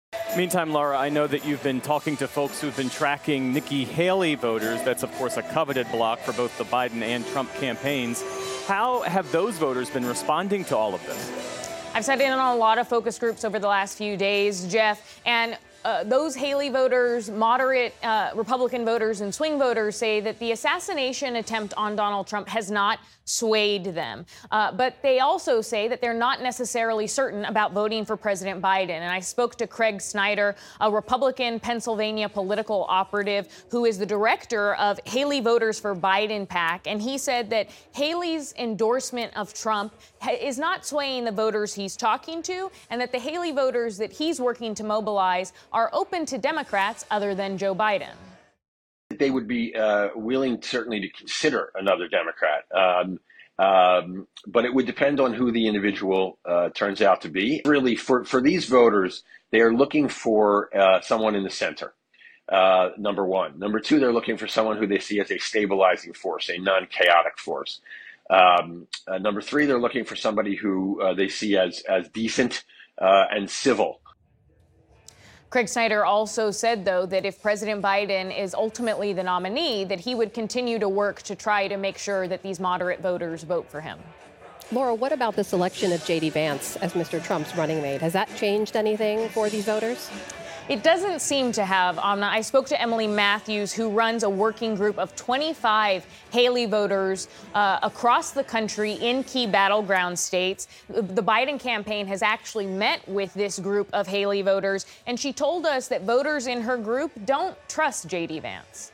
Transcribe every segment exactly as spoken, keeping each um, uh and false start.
Meantime, Laura, I know that you've been talking to folks who've been tracking Nikki Haley voters. That's, of course, a coveted block for both the Biden and Trump campaigns. How have those voters been responding to all of this? I've sat in on a lot of focus groups over the last few days, Jeff, and uh, those Haley voters, moderate uh, Republican voters and swing voters say that the assassination attempt on Donald Trump has not swayed them. Uh, but they also say that they're not necessarily certain about voting for President Biden. And I spoke to Craig Snyder, a Republican Pennsylvania political operative who is the director of Haley Voters for Biden PAC. And he said that Haley's endorsement of Trump ha- is not swaying the voters he's talking to, and that the Haley voters that he's working to mobilize are open to Democrats other than Joe Biden. They would be uh, willing, certainly, to consider another Democrat. Um, um, but it would depend on who the individual uh, turns out to be. Really, for, for these voters, they are looking for uh, someone in the center, uh, number one. Number two, they're looking for someone who they see as a stabilizing force, a non-chaotic force. Um, uh, number three, they're looking for somebody who uh, they see as, as decent uh, and civil. Craig Snyder also said, though, that if President Biden is ultimately the nominee, that he would continue to work to try to make sure that these moderate voters vote for him. Laura, what about the selection of J D Vance as Mister Trump's running mate? Has that changed anything for these voters? It doesn't seem to have, Amna. I spoke to Emily Matthews, who runs a working group of twenty-five Haley voters uh, across the country in key battleground states. The Biden campaign has actually met with this group of Haley voters, and she told us that voters in her group don't trust J D Vance.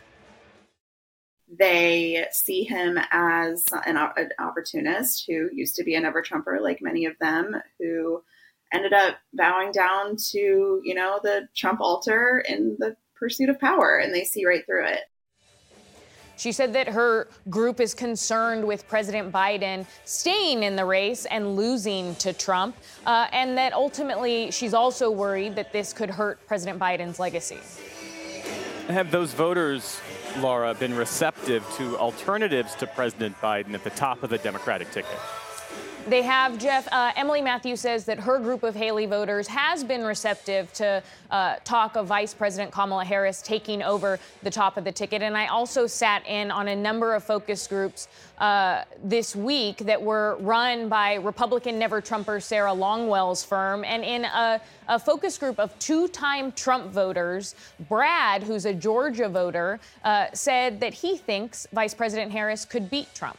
They see him as an, an opportunist who used to be a never-Trumper, like many of them, who ended up bowing down to, you know, the Trump altar in the pursuit of power, and they see right through it. She said that her group is concerned with President Biden staying in the race and losing to Trump, uh, and that ultimately she's also worried that this could hurt President Biden's legacy. Have those voters, Laura, been receptive to alternatives to President Biden at the top of the Democratic ticket? They have, Jeff. Uh, Emily Matthews says that her group of Haley voters has been receptive to uh, talk of Vice President Kamala Harris taking over the top of the ticket. And I also sat in on a number of focus groups uh, this week that were run by Republican never-Trumper Sarah Longwell's firm. And in a, a focus group of two-time Trump voters, Brad, who's a Georgia voter, uh, said that he thinks Vice President Harris could beat Trump.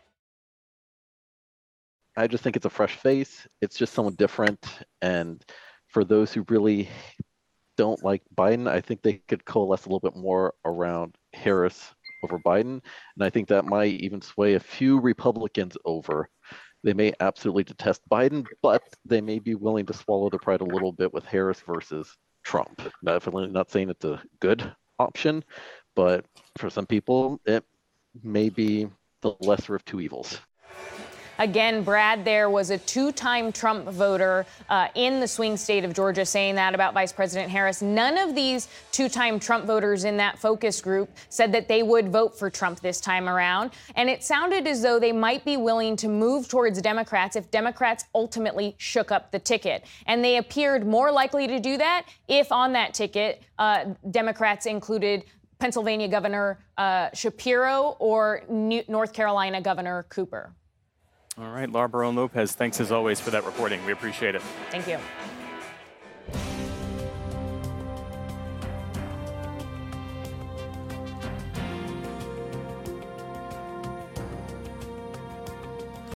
I just think it's a fresh face. It's just someone different. And for those who really don't like Biden, I think they could coalesce a little bit more around Harris over Biden. And I think that might even sway a few Republicans over. They may absolutely detest Biden, but they may be willing to swallow their pride a little bit with Harris versus Trump. Definitely not saying it's a good option, but for some people, it may be the lesser of two evils. Again, Brad there was a two-time Trump voter uh, in the swing state of Georgia saying that about Vice President Harris. None of these two-time Trump voters in that focus group said that they would vote for Trump this time around. And it sounded as though they might be willing to move towards Democrats if Democrats ultimately shook up the ticket. And they appeared more likely to do that if on that ticket uh, Democrats included Pennsylvania Governor uh, Shapiro or New- North Carolina Governor Cooper. All right, Laura Barone Lopez, thanks as always for that reporting. We appreciate it. Thank you.